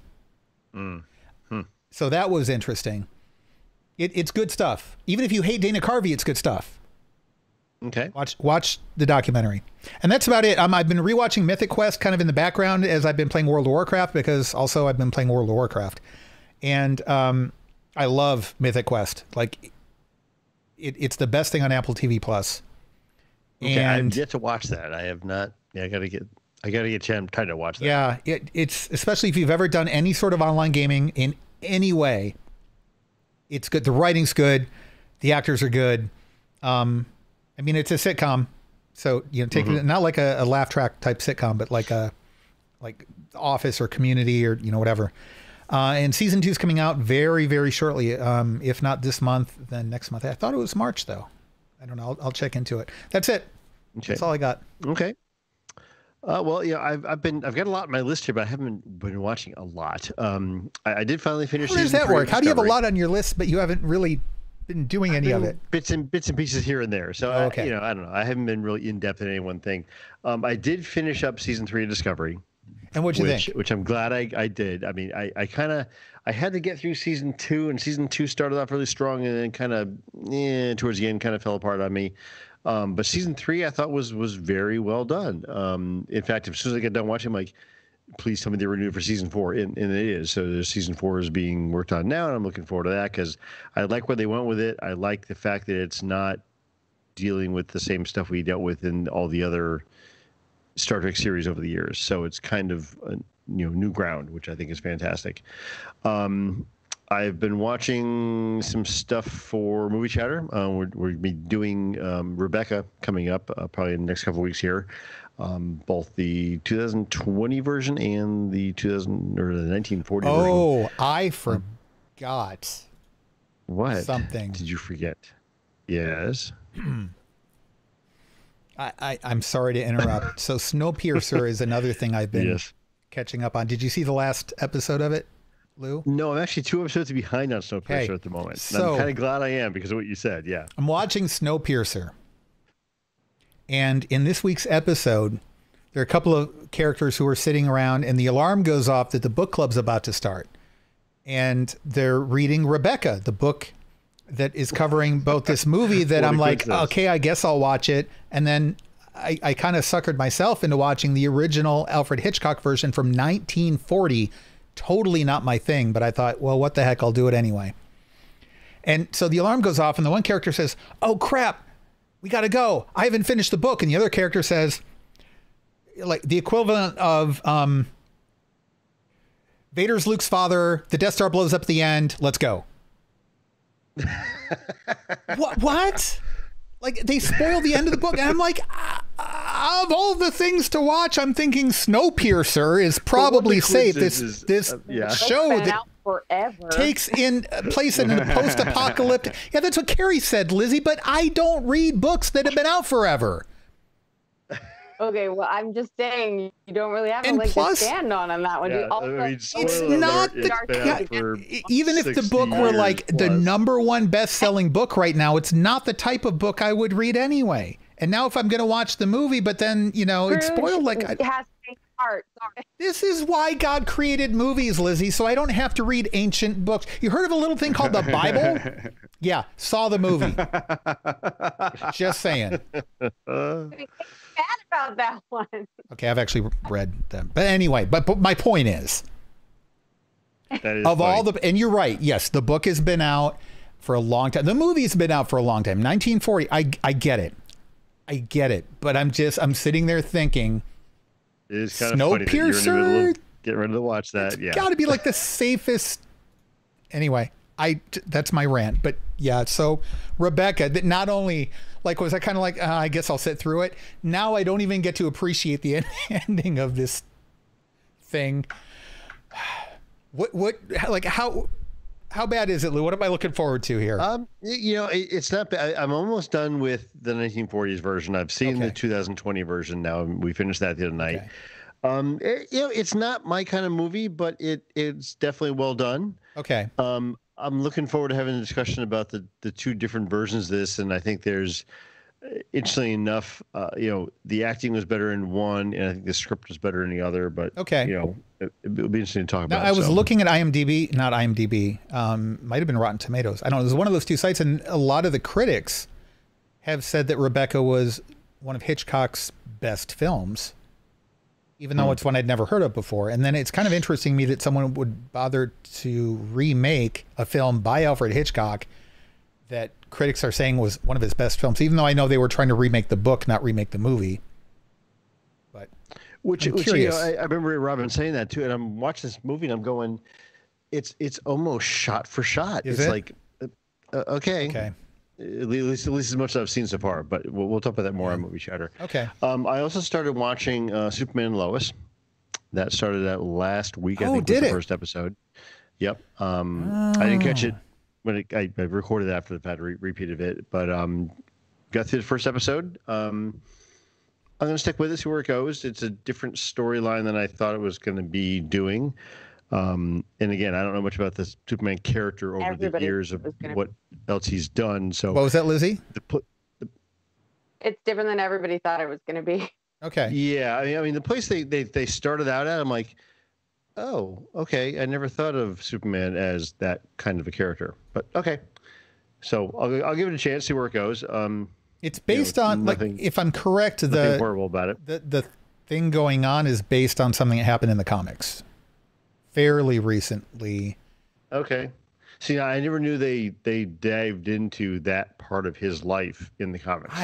So that was interesting. It's good stuff. Even if you hate Dana Carvey, it's good stuff. Okay. Watch the documentary. And that's about it. I've been rewatching Mythic Quest kind of in the background as I've been playing World of Warcraft, because also I've been playing World of Warcraft. And I love Mythic Quest. Like it's the best thing on Apple TV Plus. Okay, and I've yet to watch that. I have not. Yeah, I gotta get time to watch that. Yeah, it's especially if you've ever done any sort of online gaming in any way. It's good. The writing's good. The actors are good. I mean, it's a sitcom, so take it not like a laugh track type sitcom, but like Office or Community or whatever. And season 2 is coming out very, very shortly. If not this month, then next month. I thought it was March though. I don't know. I'll check into it. That's it. Okay. That's all I got. Okay. Well, I've got a lot on my list here, but I haven't been watching a lot. I did finally finish. How does that work? How do you have a lot on your list, but you haven't really been doing any of it? Bits and pieces here and there. So okay. I don't know. I haven't been really in depth in any one thing. I did finish up season 3 of Discovery. And what'd you think? Which I'm glad I did. I mean, I had to get through season 2, and season 2 started off really strong, and then kind of towards the end kind of fell apart on me. But season 3 I thought was very well done. In fact, as soon as I get done watching, I'm like, please tell me they renewed for season 4, and it is. So the season 4 is being worked on now, and I'm looking forward to that because I like where they went with it. I like the fact that it's not dealing with the same stuff we dealt with in all the other Star Trek series over the years. So it's kind of new ground, which I think is fantastic. I've been watching some stuff for Movie Chatter. We're going to be doing Rebecca coming up probably in the next couple of weeks here. Both the 2020 version and the 1940 version. Oh, I forgot. What? Something. Did you forget? Yes. I'm sorry to interrupt. So Snowpiercer is another thing I've been catching up on. Did you see the last episode of it, Lou? No, I'm actually 2 episodes behind on Snowpiercer at the moment. So, I'm kind of glad I am because of what you said. Yeah. I'm watching Snowpiercer. And in this week's episode, there are a couple of characters who are sitting around and the alarm goes off that the book club's about to start. And they're reading Rebecca, the book that is covering both this movie that I'm like, okay, I guess I'll watch it. And then I kind of suckered myself into watching the original Alfred Hitchcock version from 1940. Totally not my thing, but I thought, well, what the heck, I'll do it anyway. And so the alarm goes off and the one character says, oh crap, we got to go. I haven't finished the book. And the other character says, like the equivalent of Vader's Luke's father, the Death Star blows up at the end, let's go. What? Like they spoil the end of the book. And I'm like, of all the things to watch, I'm thinking Snowpiercer is probably safe. This show that forever takes in place in a post-apocalyptic. Yeah, that's what Carrie said, Lizzie, but I don't read books that have been out forever. Okay, well, I'm just saying you don't really have a leg to stand on that one. Yeah, It's not even if the book were like the #1 best-selling book right now, it's not the type of book I would read anyway. And now if I'm going to watch the movie, but then, it's spoiled. Like it has to heart. Sorry. This is why God created movies, Lizzie, so I don't have to read ancient books. You heard of a little thing called the Bible? Yeah, saw the movie. Just saying. Bad about that one. Okay, I've actually read them. But anyway, but my point is, that is of funny. all the, and you're right, yes, the book has been out for a long time. The movie's been out for a long time. 1940, I get it. I get it. But I'm sitting there thinking, it is kind of funny that you're in the middle of getting ready to watch that. It's got to be like the safest. Anyway, that's my rant. But yeah, so Rebecca, that not only was I kind of like, I guess I'll sit through it. Now I don't even get to appreciate the ending of this thing. How bad is it, Lou? What am I looking forward to here? It's not bad. I'm almost done with the 1940s version. I've seen the 2020 version now. We finished that the other night. Okay. It's not my kind of movie, but it's definitely well done. Okay. I'm looking forward to having a discussion about the two different versions of this, and I think there's, interestingly enough, the acting was better in one, and I think the script was better in the other. But it'll be interesting to talk about. Now, I was looking at IMDb, not IMDb, might have been Rotten Tomatoes. I don't know. It was one of those two sites, and a lot of the critics have said that Rebecca was one of Hitchcock's best films, even though it's one I'd never heard of before. And then it's kind of interesting to me that someone would bother to remake a film by Alfred Hitchcock that critics are saying was one of his best films, even though I know they were trying to remake the book, not remake the movie. But which I remember Robin saying that too. And I'm watching this movie and I'm going, it's almost shot for shot. Is it's it? like, okay. At least as much as I've seen so far, but we'll talk about that more on Movie Chatter. Okay. I also started watching Superman and Lois. That started out last week. I think did was the it? first episode. Yep. I didn't catch it when I recorded it after the fact, repeated it, but got through the first episode. I'm going to stick with it, see where it goes. It's a different storyline than I thought it was going to be doing. And again, I don't know much about this Superman character over the years of what else he's done. So what was that, Lizzie? It's different than everybody thought it was going to be. Okay. Yeah, I mean, the place they started out at, I'm like, oh, okay. I never thought of Superman as that kind of a character, but okay. So I'll give it a chance, see where it goes. It's based on, nothing, if I'm correct, nothing horrible about it. The thing going on is based on something that happened in the comics fairly recently. Okay. See, I never knew they dived into that part of his life in the comics.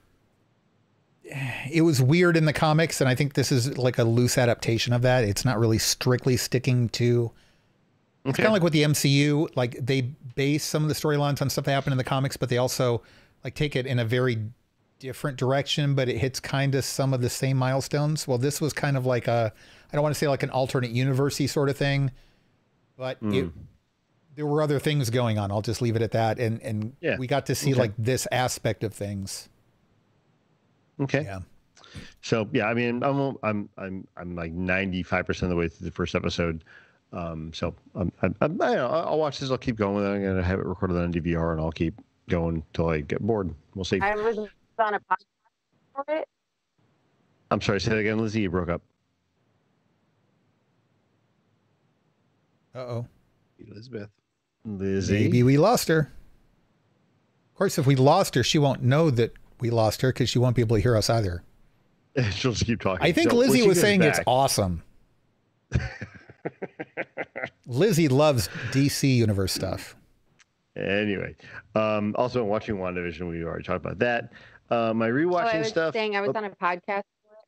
It was weird in the comics, and I think this is like a loose adaptation of that. It's not really strictly sticking to. It's kind of like with the MCU, like they base some of the storylines on stuff that happened in the comics, but they also like take it in a very different direction, but it hits kind of some of the same milestones. Well, this was kind of like I don't want to say like an alternate universe-y sort of thing, but there were other things going on. I'll just leave it at that. And we got to see like this aspect of things. Okay. Yeah. So yeah, I mean, I'm like 95% of the way through the first episode. So I'll watch this. I'll keep going with it. I'm gonna have it recorded on DVR, and I'll keep going till I get bored. We'll see. I was on a podcast for it. I'm sorry. Say that again, Lizzie. You broke up. Uh-oh. Elizabeth. Lizzie. Maybe we lost her. Of course, if we lost her, she won't know that we lost her because she won't be able to hear us either. She'll just keep talking. I think So, when Lizzie she was gets saying back- it's awesome. Lizzie loves DC Universe stuff. Anyway, also watching WandaVision, we already talked about that. My I rewatching was stuff. saying I was on a podcast.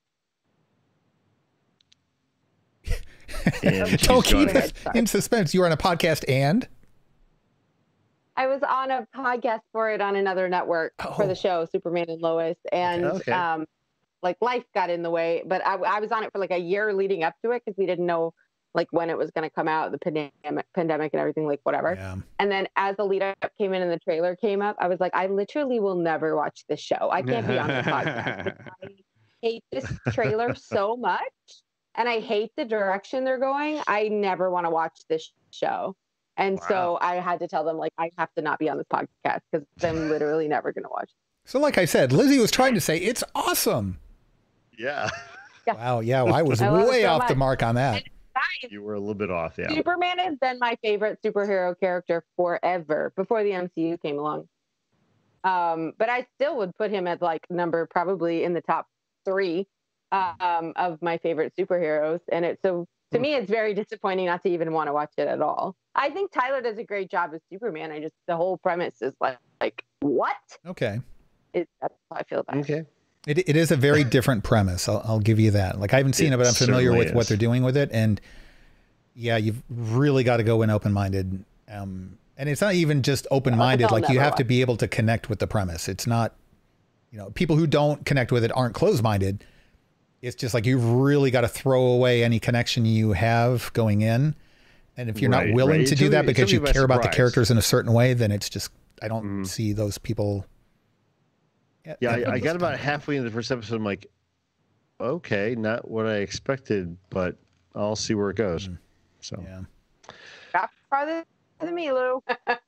and she's Don't keep gone. it in suspense. You were on a podcast and? I was on a podcast for it on another network for the show Superman and Lois, and Okay. like life got in the way. But I was on it for like a year leading up to it because we didn't know like when it was going to come out, the pandemic and everything, like whatever. Yeah. And then as the lead up came in and the trailer came up, I was like, I literally will never watch this show. I can't be on this podcast. Like, I hate this trailer so much, and I hate the direction they're going. I never want to watch this show. And so I had to tell them, like, I have to not be on this podcast because I'm literally never going to watch it. So like I said, Lizzie was trying to say it's awesome. Yeah. Wow. Yeah. Well, I was I love it way so off the much. mark on that. Guys, You were a little bit off. Yeah. Superman has been my favorite superhero character forever, before the MCU came along. But I still would put him at like number probably in the top 3 of my favorite superheroes. And to me, it's very disappointing not to even want to watch it at all. I think Tyler does a great job as Superman. The whole premise is like what? Okay. That's how I feel about it. Okay. It is a very different premise. I'll give you that. Like I haven't seen it, but I'm familiar certainly with what is. they're doing with it. And yeah, you've really got to go in open-minded. And it's not even just open-minded. I'll Like you never have to watch. be able to connect with the premise. It's not, people who don't connect with it aren't closed-minded. It's just like you've really got to throw away any connection you have going in. And if you're not Right, willing right. to It do took that me- it because took me you by care about the surprise. characters in a certain way, then it's just, I don't see those people. Yeah. at I got this about point. halfway in the first episode. I'm like, okay, not what I expected, but I'll see where it goes. So. Yeah. Got farther than me, Lou.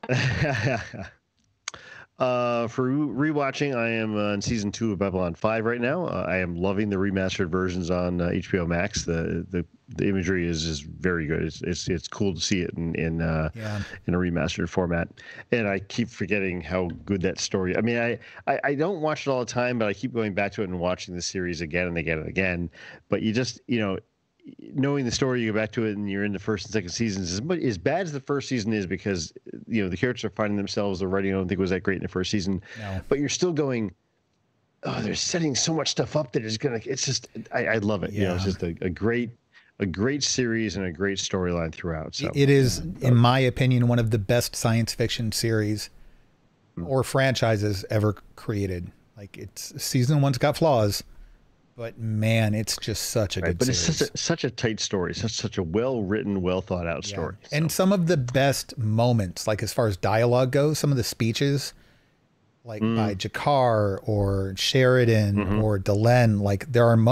For rewatching, I am on season 2 of Babylon 5 right now. I am loving the remastered versions on HBO Max. The imagery is just very good. It's cool to see it in a remastered format. And I keep forgetting how good that story. I mean, I don't watch it all the time, but I keep going back to it and watching the series again and again and again. But you just knowing the story, you go back to it and you're in the first and second seasons. As bad as the first season is, because the characters are finding themselves, the writing I don't think was that great in the first season. No. But you're still going, oh, they're setting so much stuff up that it's just I love it. Yeah. It's just a great series and a great storyline throughout. So It is, in my opinion, one of the best science fiction series or franchises ever created. Like season 1's got flaws, but man, it's just such a good but series. it's such a tight story, such a well written, well thought out story. And some of the best moments, like as far as dialogue goes, some of the speeches, like by Jakar or Sheridan or Delenn, like there are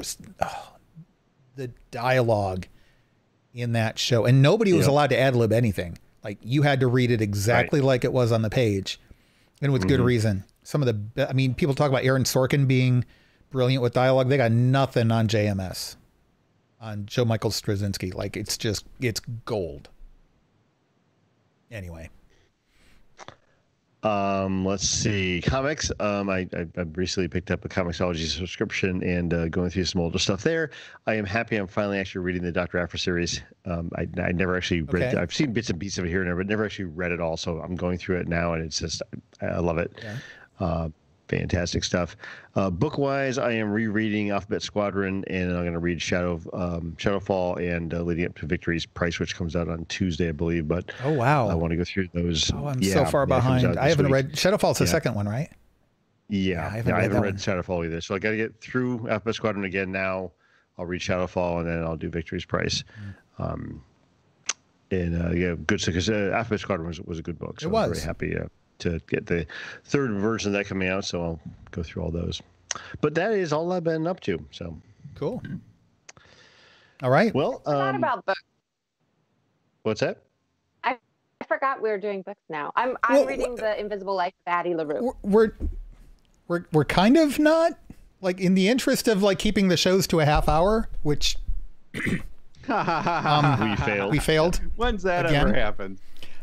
the dialogue in that show, and nobody was allowed to ad lib anything. Like you had to read it exactly like it was on the page, and with good reason. Some of people talk about Aaron Sorkin being brilliant with dialogue. They got nothing on JMS, on Joe Michael Straczynski. Like it's gold. Anyway. Let's see, comics. I recently picked up a Comixology subscription and going through some older stuff there. I am happy I'm finally actually reading the Dr. Aphra series. I never actually read. Okay. I've seen bits and pieces of it here and there, but never actually read it all. So I'm going through it now, and it's just I love it. Yeah. Fantastic stuff. Book-wise, I am rereading Alphabet Squadron, and I'm going to read Shadowfall and Leading Up to Victory's Price, which comes out on Tuesday, I believe. But Oh, wow. I want to go through those. Oh, I'm so far it comes behind. out I this haven't week. read Shadowfall's the Yeah. second one, right? Yeah, I I haven't haven't read read that Shadowfall either. So I got to get through Alphabet Squadron again now. I'll read Shadowfall, and then I'll do Victory's Price. Yeah, good because Alphabet Squadron was a good book. So It was. I'm very happy to get the third version of that coming out. So I'll go through all those. But that is all I've been up to. So Cool. All right. well, Not about books. what's that? I forgot we were doing books now. I'm Well, reading The Invisible Life of Addie LaRue. We're kind of not, like, in the interest of like keeping the shows to a half hour, which We failed. we failed. When's that Again? ever happened?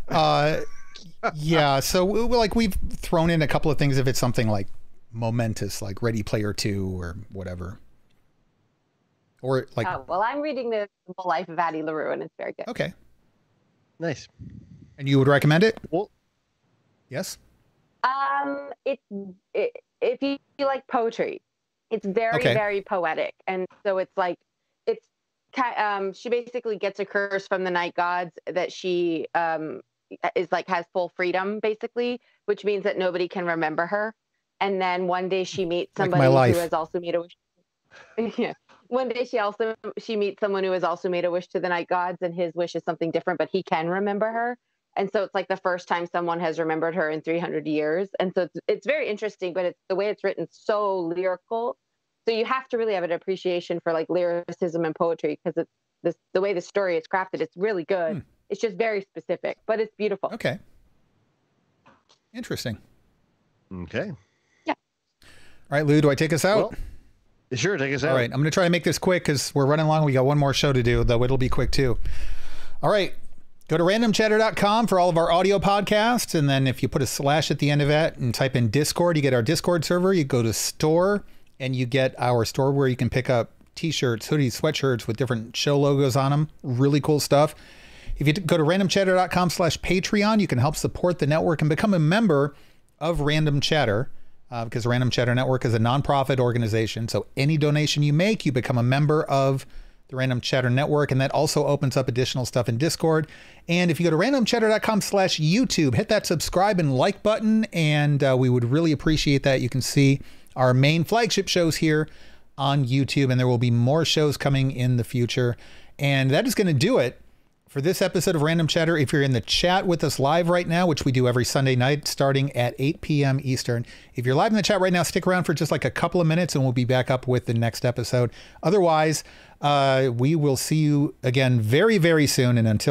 Yeah, so like we've thrown in a couple of things if it's something like momentous, like Ready Player 2 or whatever. Or like, Well, I'm reading The Invisible Life of Addie LaRue, and it's very good. okay. Nice. And you would recommend it? Well, Yes? If you like poetry, it's very, Okay. very poetic. And so it's like, she basically gets a curse from the night gods that she is like, has full freedom, basically, which means that nobody can remember her. And then one day she meets Like my somebody life. who has also made a wish. Yeah. One day she meets someone who has also made a wish to the night gods, and his wish is something different, but he can remember her. And so it's like the first time someone has remembered her in 300 years. And so it's very interesting, but it's the way it's written, so lyrical. So you have to really have an appreciation for like lyricism and poetry, because it's the way the story is crafted. It's really good. It's just very specific, but it's beautiful. Okay. Interesting. okay. All right, Lou, do I take us out? Well, sure, take us out. All right, I'm going to try to make this quick because we're running long. We got one more show to do, though it'll be quick too. All right, go to randomchatter.com for all of our audio podcasts. And then if you put a / at the end of it and type in Discord, you get our Discord server. You go to store and you get our store where you can pick up t-shirts, hoodies, sweatshirts with different show logos on them. Really cool stuff. If you go to randomchatter.com/Patreon, you can help support the network and become a member of Random Chatter. Because the Random Chatter Network is a nonprofit organization. So any donation you make, you become a member of the Random Chatter Network. And that also opens up additional stuff in Discord. And if you go to randomchatter.com/YouTube, hit that subscribe and like button. And we would really appreciate that. You can see our main flagship shows here on YouTube. And there will be more shows coming in the future. And that is going to do it for this episode of Random Chatter. If you're in the chat with us live right now, which we do every Sunday night starting at 8 p.m. Eastern, if you're live in the chat right now, stick around for just like a couple of minutes and we'll be back up with the next episode. Otherwise, we will see you again very, very soon. And until